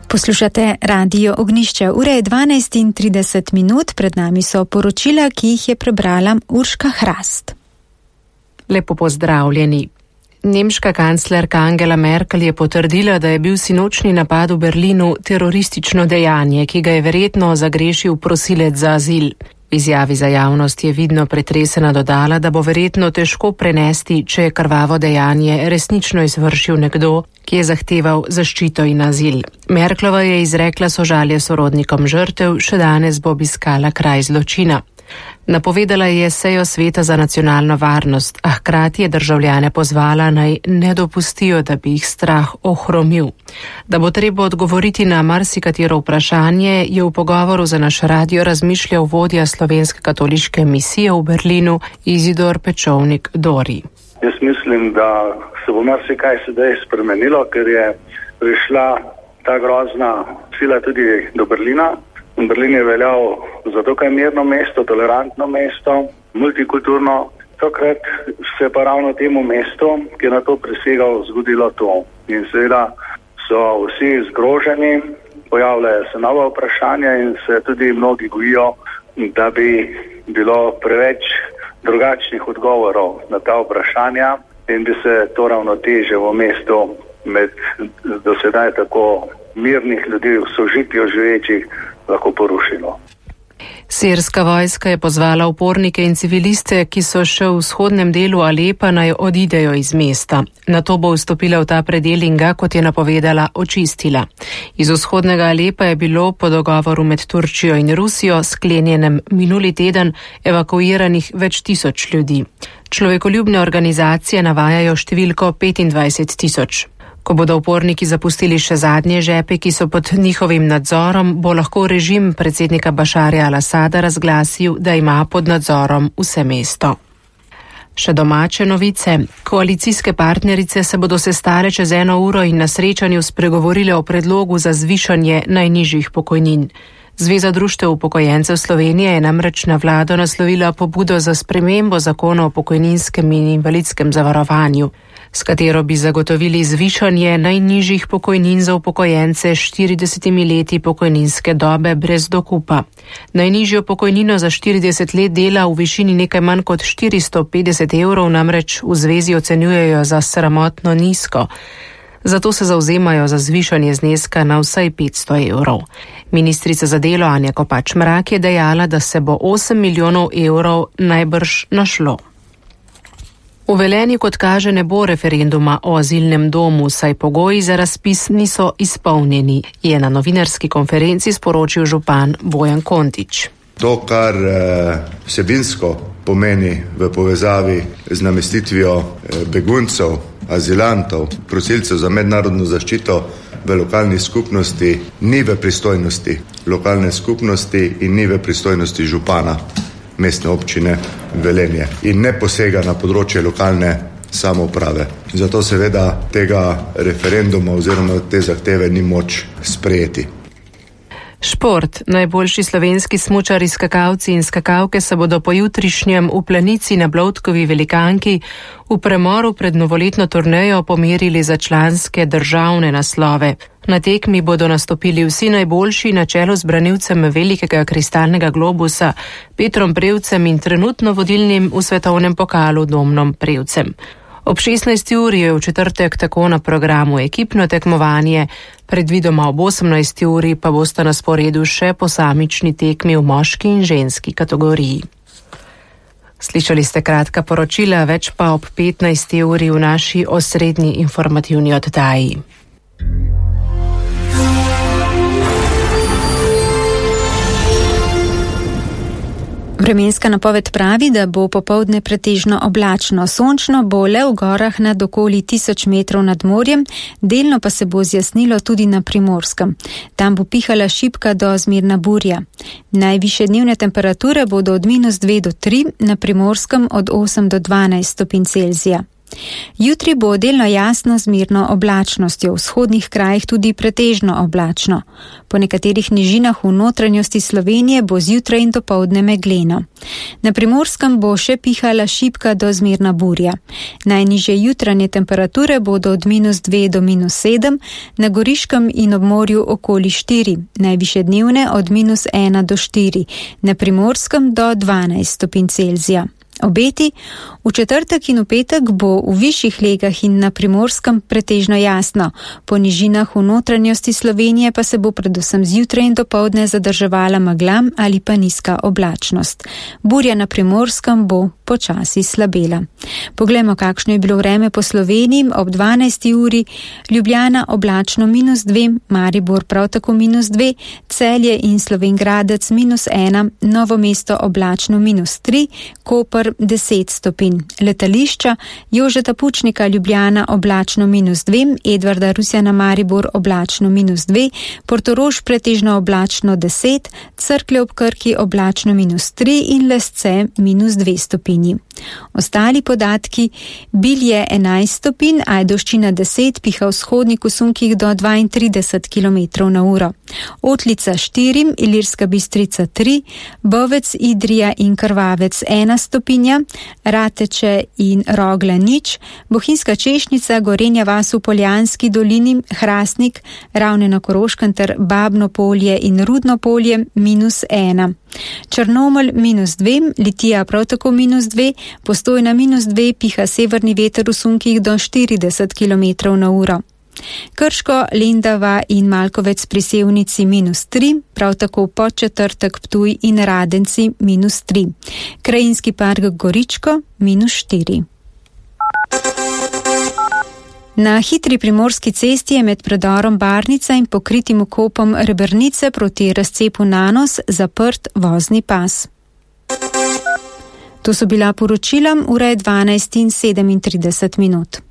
Poslušate Radio Ognjišče. Ura je 12:30, pred nami so poročila, ki jih je prebrala Urška Hrast. Lepo pozdravljeni. Nemška kanclerka Angela Merkel je potrdila, da je bil sinočnji napad v Berlinu teroristično dejanje, ki ga je verjetno zagrešil prosilec za azil. V izjavi za javnost je vidno pretresena dodala, da bo verjetno težko prenesti, če je krvavo dejanje resnično izvršil nekdo, ki je zahteval zaščito in azil. Merklova je izrekla sožalje sorodnikom žrtev, še danes bo obiskala kraj zločina. Napovedala je sejo Sveta za nacionalno varnost, a hkrati je državljane pozvala, naj ne dopustijo, da bi jih strah ohromil. Da bo treba odgovoriti na marsikatero vprašanje, je v pogovoru za naš radio razmišljal vodja slovenske katoliške misije v Berlinu Izidor Pečovnik-Dori. Jaz mislim, da se bo marsikaj sedaj spremenilo, ker je prišla ta grozna sila tudi do Berlina. Berlin je veljal za dokaj mirno mesto, tolerantno mesto, multikulturno. Tokrat se je pa ravno temu mestu, ki je na to prisegal, zgodilo to. In seveda so vsi zgroženi, pojavljajo se nova vprašanja in se tudi mnogi bojijo, da bi bilo preveč drugačnih odgovorov na ta vprašanja in bi se to ravnotežje v mestu med do sedaj tako mirnih ljudi v sožitju živečih lahko porušilo. Sirska vojska je pozvala upornike in civiliste, ki so še v vzhodnem delu Alepa, naj odidejo iz mesta. Nato bo vstopila v ta predel in ga, kot je napovedala, očistila. Iz vzhodnega Alepa je bilo po dogovoru med Turčijo in Rusijo, sklenjenem minuli teden, evakuiranih več tisoč ljudi. Človekoljubne organizacije navajajo številko 25.000. Ko bodo uporniki zapustili še zadnje žepe, ki so pod njihovim nadzorom, bo lahko režim predsednika Bašarja al-Asada razglasil, da ima pod nadzorom vse mesto. Še domače novice. Koalicijske partnerice se bodo sestale čez 1 uro in na srečanju spregovorile o predlogu za zvišanje najnižjih pokojnin. Zveza društev upokojencev Slovenije je namreč na vlado naslovila pobudo za spremembo zakona o pokojninskem in invalidskem zavarovanju, s katero bi zagotovili zvišanje najnižjih pokojnin za upokojence s 40 leti pokojninske dobe brez dokupa. Najnižjo pokojnino za 40 let dela v višini nekaj manj kot 450 evrov namreč v zvezi ocenjujejo za sramotno nizko. Zato se zavzemajo za zvišanje zneska na vsaj 500 evrov. Ministrica za delo Anja Kopač Mrak je dejala, da se bo 8 milijonov evrov najbrž našlo. V Velenju, kot kaže, ne bo referenduma o azilnem domu, saj pogoji za razpis niso izpolnjeni, je na novinarski konferenci sporočil župan Bojan Kontič. To, kar vsebinsko pomeni v povezavi z namestitvijo beguncev, azilantov, prosilcev za mednarodno zaščito v lokalni skupnosti, ni v pristojnosti lokalne skupnosti in ni v pristojnosti župana mestne občine Velenje in ne posega na področje lokalne samouprave. Zato seveda tega referenduma oziroma te zahteve ni moč sprejeti. Šport. Najboljši slovenski smučari, skakalci in skakalke se bodo pojutrišnjem v Planici na Blodkovi velikanki v premoru pred novoletno turnejo pomerili za članske državne naslove. Na tekmi bodo nastopili vsi najboljši na čelu z branilcem velikega kristalnega globusa Petrom Prevcem in trenutno vodilnim v svetovnem pokalu Domnom Prevcem. Ob 16. uri je v četrtek tako na programu ekipno tekmovanje, predvidoma ob 18. uri pa bosta na sporedu še posamični tekmi v moški in ženski kategoriji. Slišali ste kratka poročila, več pa ob 15. uri v naši osrednji informativni oddaji. Vremenska napoved pravi, da bo popoldne pretežno oblačno, sončno bo le v gorah nad okoli 1000 metrov nad morjem, delno pa se bo zjasnilo tudi na Primorskem. Tam bo pihala šibka do zmerna burja. Najvišje dnevne temperature bodo od -2 do 3, na Primorskem od 8 do 12 stopinj Celzija. Jutri bo delno jasno z mirno oblačnostjo, v vzhodnih krajih tudi pretežno oblačno. Po nekaterih nižinah v notranjosti Slovenije bo zjutraj in dopoldne megleno. Na Primorskem bo še pihala šibka do zmerna burja. Najnižje jutranje temperature bodo od -2 do -7, na Goriškem in ob morju okoli 4, najvišje dnevne od -1 do 4, na Primorskem do 12 stopinj Celzija. Obeti: v četrtek in v petek bo v višjih legah in na Primorskem pretežno jasno, po nižinah v notranjosti Slovenije pa se bo predvsem zjutraj in dopoldne zadrževala megla ali pa nizka oblačnost. Burja na Primorskem bo počasi slabela. Poglejmo, kakšno je bilo vreme po Sloveniji ob 12. uri. Ljubljana oblačno -2, Maribor prav tako -2, Celje in Slovenj Gradec -1, Novo mesto oblačno -3, Koper 10 stopinj. Letališča: Jožeta Pučnika Ljubljana oblačno -2, Edvarda Rusjana Maribor oblačno -2, Portorož pretežno oblačno 10, Cerklje ob Krki oblačno -3 in Lesce -2 stopinji. Ostali podatki: Bilje 11 stopinj, Ajdovščina 10, piha v vzhodnih usunkih do 32 km/h. Otlica 4, Ilirska Bistrica 3, Bovec, Idrija in Krvavec 1 stopinja, Rateče in Rogla 0, Bohinjska Češnjica, Gorenja vas v Poljanski dolini, Hrastnik, Ravne na Koroškem ter Babno Polje in Rudno Polje -1. Črnomelj -2, Litija prav tako -2, Postojna -2, piha severni veter v sunkih do 40 km/h. Krško, Lendava in Malkovec pri Sevnici -3, prav tako Podčetrtek, Ptuj in Radenci -3. Krajinski park Goričko -4. Na hitri primorski cesti je med predorom Barnica in pokritim vkopom Rebernice proti razcepu Nanos zaprt vozni pas. To so bila poročila, ura je 12:37.